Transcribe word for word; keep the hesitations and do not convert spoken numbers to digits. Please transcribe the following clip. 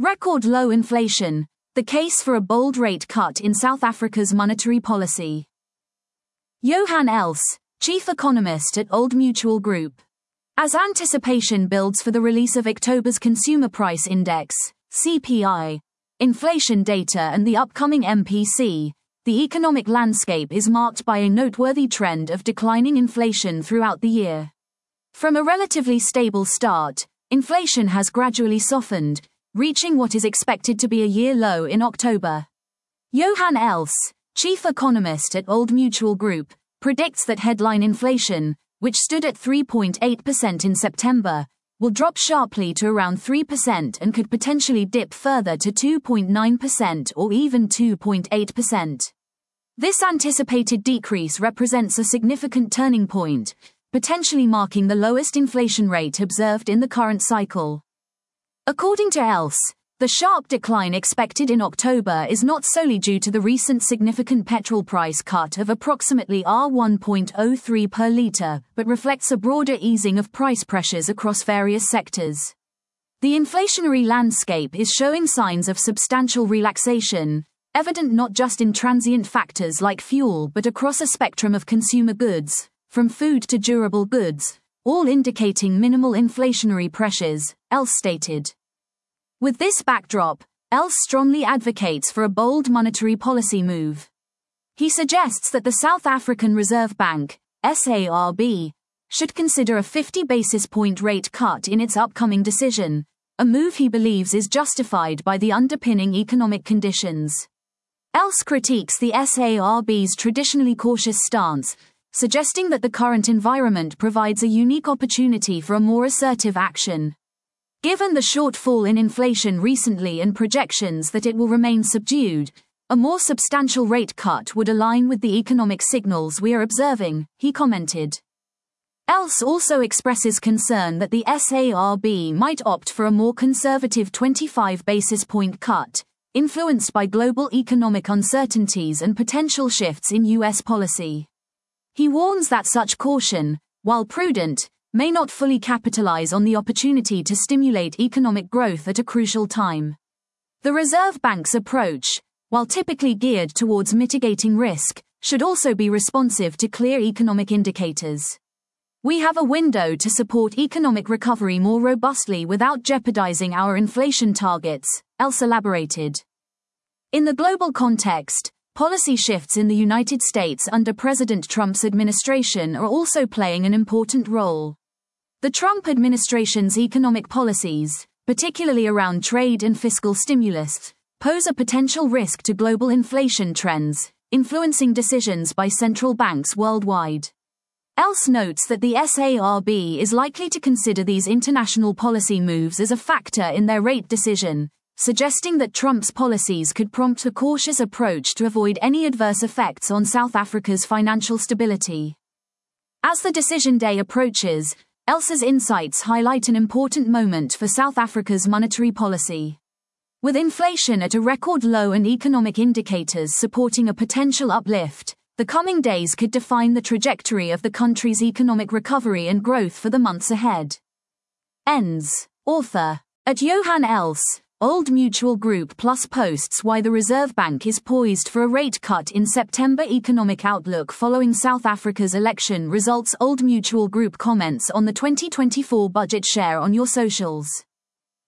Record low inflation, the case for a bold rate cut in South Africa's monetary policy. Johan Els, chief economist at Old Mutual Group. As anticipation builds for the release of October's Consumer Price Index, C P I, inflation data and the upcoming M P C, the economic landscape is marked by a noteworthy trend of declining inflation throughout the year. From a relatively stable start, inflation has gradually softened, reaching what is expected to be a year low in October. Johan Els, chief economist at Old Mutual Group, predicts that headline inflation, which stood at three point eight percent in September, will drop sharply to around three percent and could potentially dip further to two point nine percent or even two point eight percent. This anticipated decrease represents a significant turning point, potentially marking the lowest inflation rate observed in the current cycle. According to Els, the sharp decline expected in October is not solely due to the recent significant petrol price cut of approximately one point zero three per litre, but reflects a broader easing of price pressures across various sectors. The inflationary landscape is showing signs of substantial relaxation, evident not just in transient factors like fuel but across a spectrum of consumer goods, from food to durable goods, all indicating minimal inflationary pressures, Els stated. With this backdrop, Els strongly advocates for a bold monetary policy move. He suggests that the South African Reserve Bank, S A R B, should consider a fifty basis point rate cut in its upcoming decision, a move he believes is justified by the underpinning economic conditions. Els critiques the S A R B's traditionally cautious stance, suggesting that the current environment provides a unique opportunity for a more assertive action. Given the shortfall in inflation recently and projections that it will remain subdued, a more substantial rate cut would align with the economic signals we are observing, he commented. Els also expresses concern that the S A R B might opt for a more conservative twenty-five basis point cut, influenced by global economic uncertainties and potential shifts in U S policy. He warns that such caution, while prudent, may not fully capitalize on the opportunity to stimulate economic growth at a crucial time. The Reserve Bank's approach, while typically geared towards mitigating risk, should also be responsive to clear economic indicators. We have a window to support economic recovery more robustly without jeopardizing our inflation targets, Els elaborated. In the global context, policy shifts in the United States under President Trump's administration are also playing an important role. The Trump administration's economic policies, particularly around trade and fiscal stimulus, pose a potential risk to global inflation trends, influencing decisions by central banks worldwide. Els notes that the S A R B is likely to consider these international policy moves as a factor in their rate decision, suggesting that Trump's policies could prompt a cautious approach to avoid any adverse effects on South Africa's financial stability. As the decision day approaches, Els's insights highlight an important moment for South Africa's monetary policy. With inflation at a record low and economic indicators supporting a potential uplift, the coming days could define the trajectory of the country's economic recovery and growth for the months ahead. Ends. Author. At Johan Els, Old Mutual Group Plus posts why the Reserve Bank is poised for a rate cut in September. Economic outlook following South Africa's election results. Old Mutual Group comments on the twenty twenty-four budget. Share on your socials.